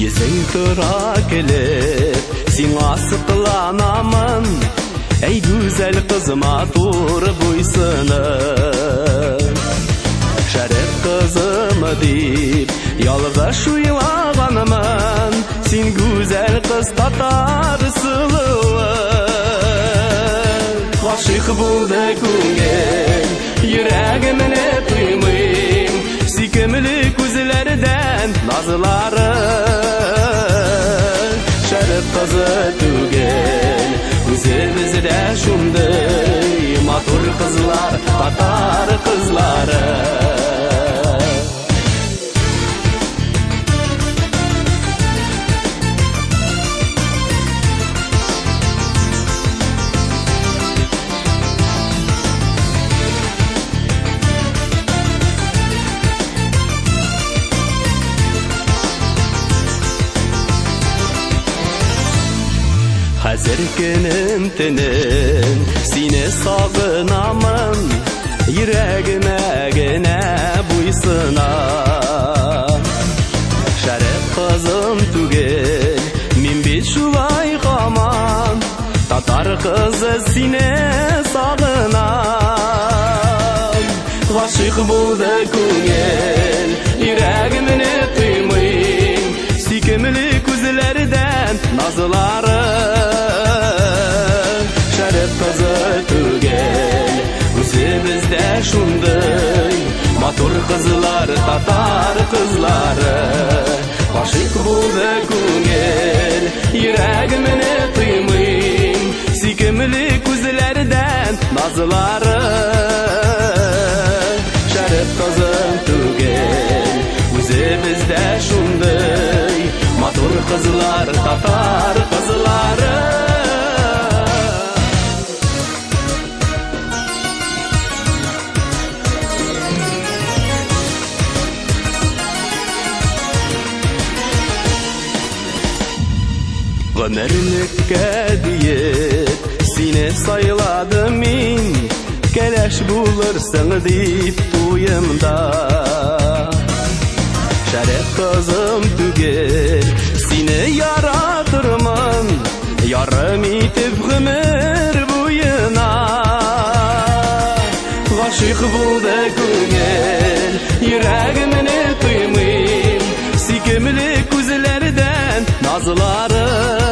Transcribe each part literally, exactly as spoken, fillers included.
Есің тұра келіп, сен асықланамын, әй güzel қызыма тур буйсынып. Шәріп қызымы деп, ялғаш уйлағанымын, сен güzel қыз татар сұлуы. Ғашық болды көңіл, жүрегіміне тыймайым, сүйкімлі көзлерден назылары. Шәріп қызы түгел, өзімізде шумдай, матур қызлар, татар қызлары. Hazır günüm tünüm, seni sağınamın, yüreğime gene buysınam. Şərəf kızım tügel, min bir şulay qaman, tatar kızı seni sağınam. Ғашық болды көңіл, yüreğimine tüymeyim, sükümlü көзлерден назылары. Қызы түгел, өзімізде шундай, матур қызлар, татар қызлары. Ғашық болды көңіл, жүрегіміне тыймайым, сүйкімлі көзлерден назылары. Шәріп қызы түгел, өзімізде шундай, матур қызлар, татар қызлары. Ömürlükке deyip, seni sayladım min, keleş bulursun deyip tuyumda. Şərəf kızım tügel, seni yaratırman, yarım itip gümür buyuna. Ғашық болды көңіл, yüreğimine tüymeyim, sükümlü көзлерден nazıları.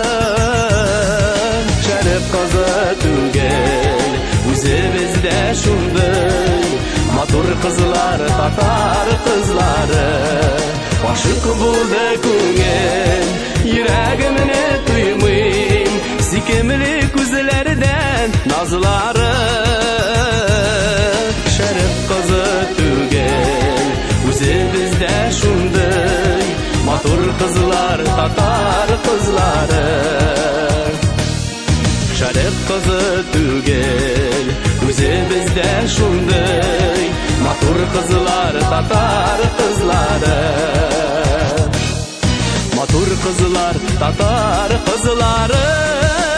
Қызы түгел, өзімізде шундай, матур қызлар, татар қызлары. Ғашық болды көңіл, жүрегіміне тыймайым, сүйкімлі көзлерден назылары. Шәріп қызы түгел, өзімізде шундай, матур қызлар, татар қызлары. Şərəf қызы түгел, өзімізде шундай, матур қызлар, татар қызлары. Матур қызлар, татар қызлары.